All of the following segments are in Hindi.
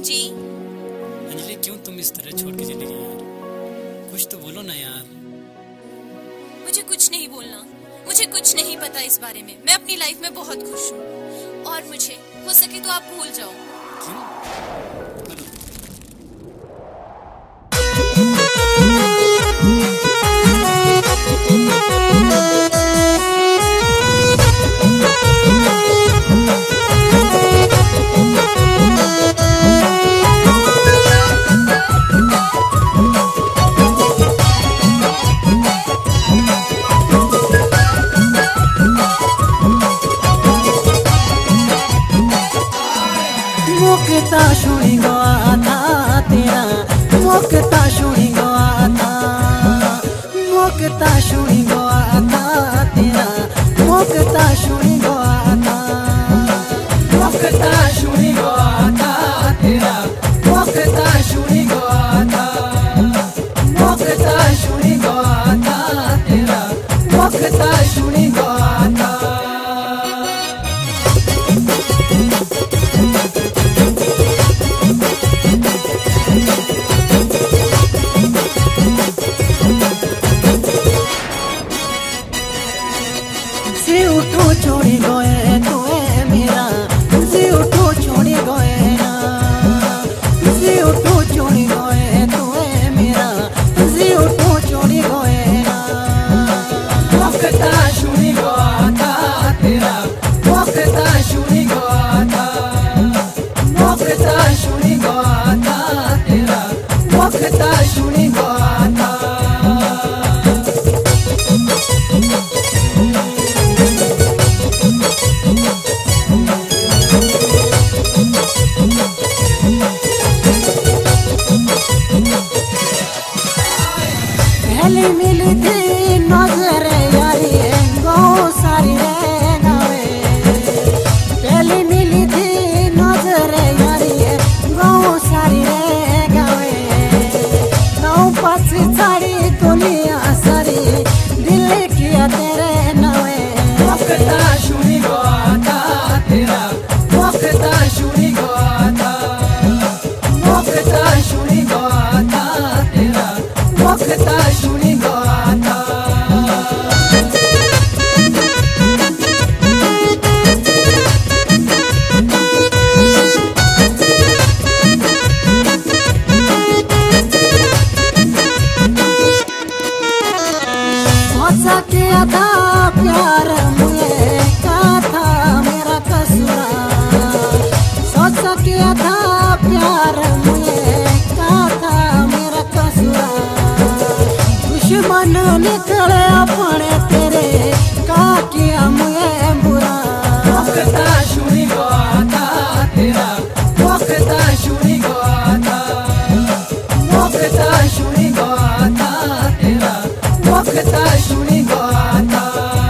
जी। अंजलि, क्यों तुम इस तरह छोड़ के चली गई यार? कुछ तो बोलो ना यार। मुझे कुछ नहीं बोलना, मुझे कुछ नहीं पता इस बारे में। मैं अपनी लाइफ में बहुत खुश हूँ और मुझे हो सके तो आप भूल जाओ। क्यों? मुक्ता शुणी गवा था तेरा, मुक्ता शुणी गवा था, मुक्ता शुणी गवा था तेरा, मुक्ता शुणी गवा था, मुक्ता शुणी गवा था तेरा, मुक्ता शुणी गवा था, मुक्ता शुणी गवा था तेरा, मुक्ता शुणी गवा था। उठो छोड़ी गए तुए मेरा, उठो छोड़ी गए ना, उठो छोड़ी गए तुए मेरा, उठो छोड़ी गए ना। मुक्ता शुणी गवा था तेरा, मुक्ता शुणी गवा था, मुक्ता शुणी गवा था तेरा, मुक्ता शुणी गवा था। पहले मिली थी नजर यारी गाँव सारी रे गावे, पहले मिली थी नजर यारी गाँव सारी रे गावे, गाँव पास साड़ी दुनिया सारी दिल किया तेरे नवे। मुक्ता शुणी गवा था तेरा, मुक्ता शुणी गवा था, मुक्ता शुणी गवा था तेरा, मुक्ता शुणी गवा था। सोचा किया था प्यार मुझे का था मेरा कसूरा, सोचा किया था प्यार मुझे का था मेरा कसूरा, दुश्मन निकले अपने तेरे का किया मुझे बुरा। मुक्ता शुणी गवा था तेरा, मुक्ता शुणी गवा था, मुक्ता शुणी गवा था तेरा, मुक्ता शुणी गवा था।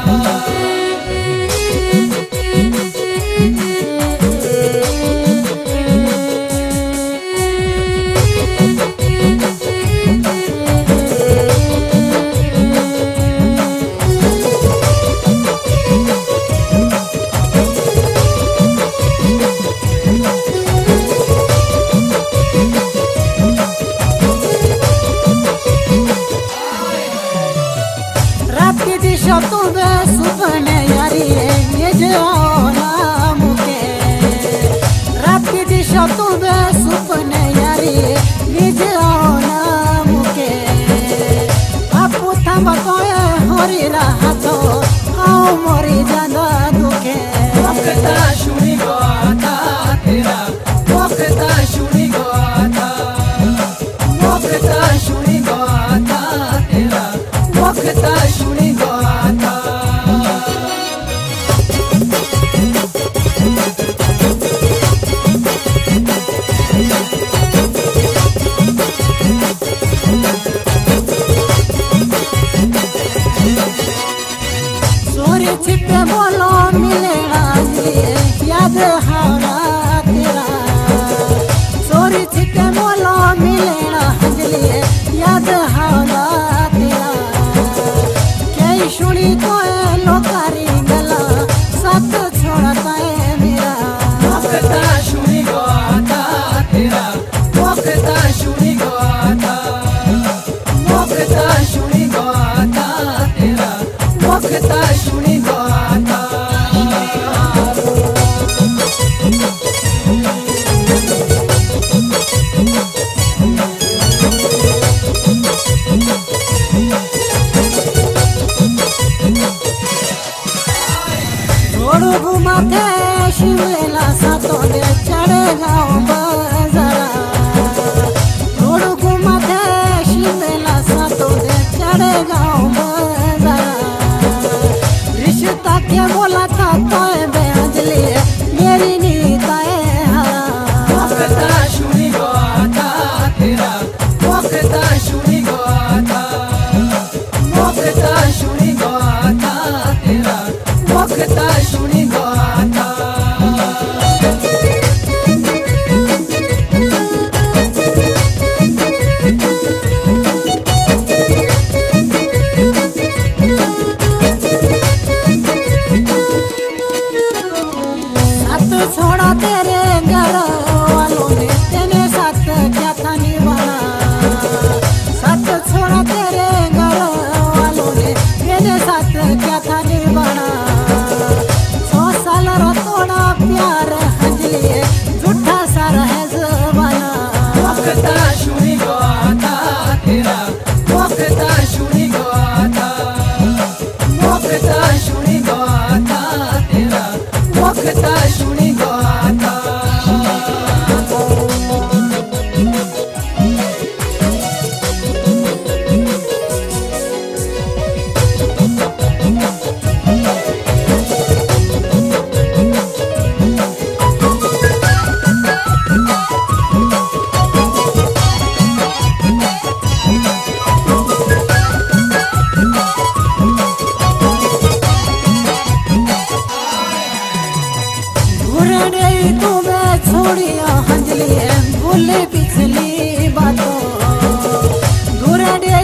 दिशा तुम्हें सुपने यारी ये जो नाम के, रात की दिशा तुम्हें सुपने यारी ये जो नाम के, आपको थम कोए हरी रहा तो आओ मोरी जाना दुखे। मुक्ता शुणी गवा था तेरा, मुक्ता शुणी गवा था, मुक्ता शुणी गवा था तेरा, मुक्ता शुणी गवा था। सोरे छिपे बोलो मिलेगा याद हारा तेरा, सोरे छिपे बोलो मिलेगा याद हारा तेरा, कई शुणी तो लोकारी गला साथ छोड़ता है मेरा। मुक्ता शुणी गवा था तेरा,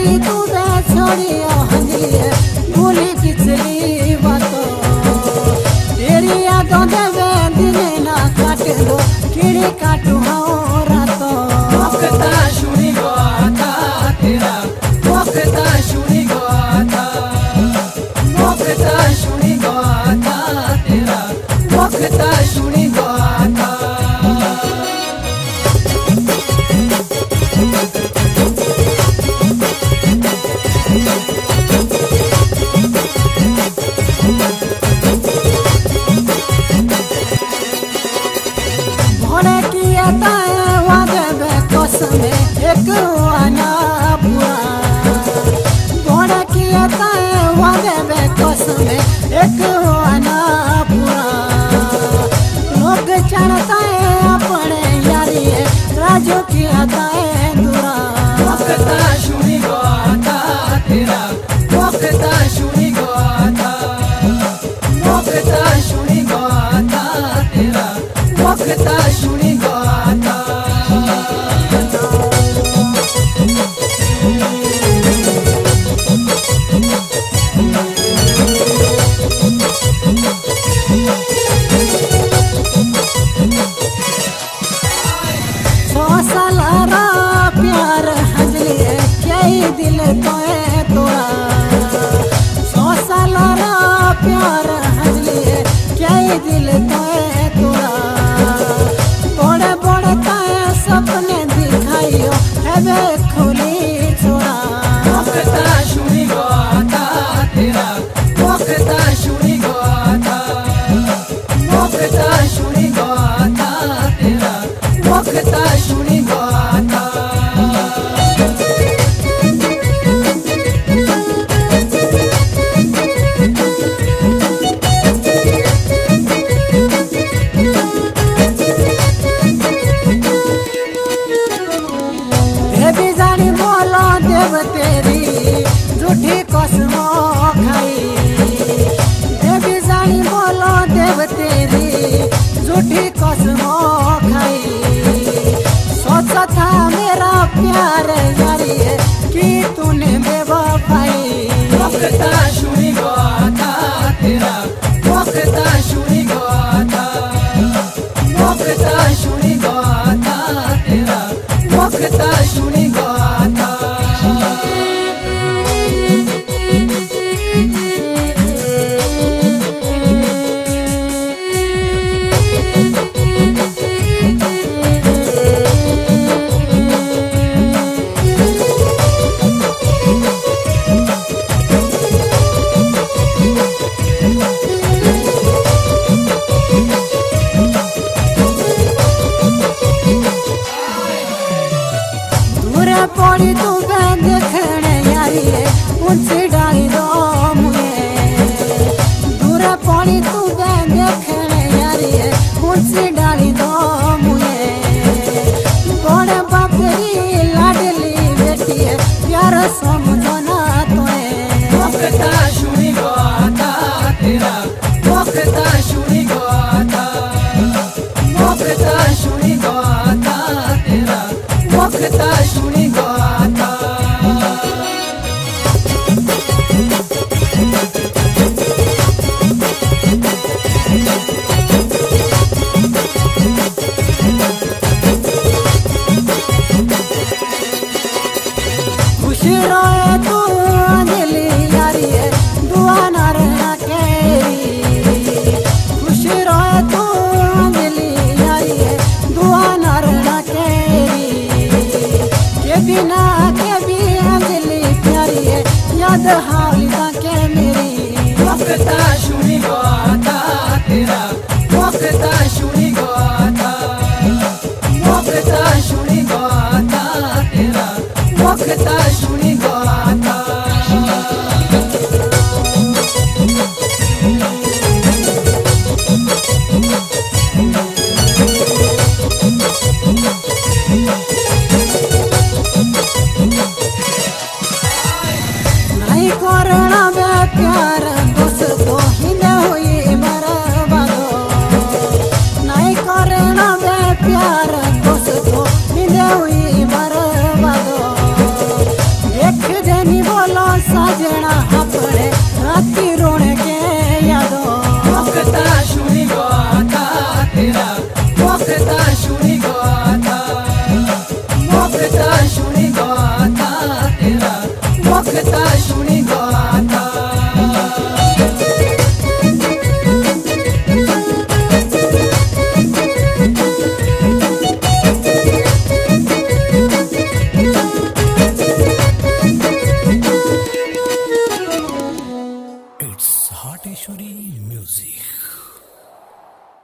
पड़ी तू बे छोड़ी हंजली भूली पिछली बातों तेरी यादों देवे दिन ना काट दो कीड़े काटू हाँ रातों मुक्ता शुनी गाथा तेरा मुक्ता शुनी गाथा मुक्ता शुनी गाथा तेरा मुक्ता शुनी गाथा भोले किया ताए वादे बे कसमे एक आना बुआ भोले किया ताए वादे बे कसमे एक आना बुआ लोग चढ़ता है अपने यारी राजू किया ताए दुआ मुक्ता शुनी गाथा तेरा मुक्ता शुनी गाथा मुक्ता शुनी गाथा तेरा मुक्ता शुनी गाथा सौ साल रा प्यार हंजली क्या दिल तोए तोड़ा 100 साल रा प्यार हंजली क्या दिल तोए तोड़ा बड़े बड़े ताए सपने दिखाइयो है वे खुली छोड़ा मुक्ता शुनी गाथा तेरा मुक्ता शुनी गाथा मुक्ता शुनी गाथा तेरा मुक्ता शुनी गाथा देवी जानी बोलो देव तेरी झूठी कसमो खाई देवी जानी बोलो देव तेरी झूठी कसमो खाई सोचा था मेरा प्यार यारी कि तूने बेवफाई मुक्ता शुनी गाथा तेरा मुक्ता शुनी गाथा मुक्ता शुनी गाथा तेरा मुक्ता शुनी गाथा दूर पड़ी तू बे देखने यारी ऊंची डाली दो मुझे दूर पड़ी तू बे देखने यारी ऊंची डाली दो मुझे बड़े बापरी लाडली बेटी प्यार समझो ना तोए मुक्ता शुनी गाथा तेरा मुक्ता शुनी गाथा मुक्ता शुनी गाथा तेरा मुक्ता शुनी गाथा खुशी रोए तू अंजलि यारी दुआ ना रहना केरी खुशी रोए तू अंजलि यारी दुआ ना रहना केरी के बिना के भी अंजलि प्यारी याद हालिदा के मेरी मुक्ता शुनी गाथा तेरा मुक्ता शुनी गाथा मुक्ता शुनी गाथा तेरा मुक्ता शुनी गाथा नहीं करना बे प्यार दोस्तों हिंदे हुई बर्बादो नहीं करना बे प्यार दोस्तों हिंदे हुई बर्बादो देख दे इट्स हाटेश्वरी म्यूजिक।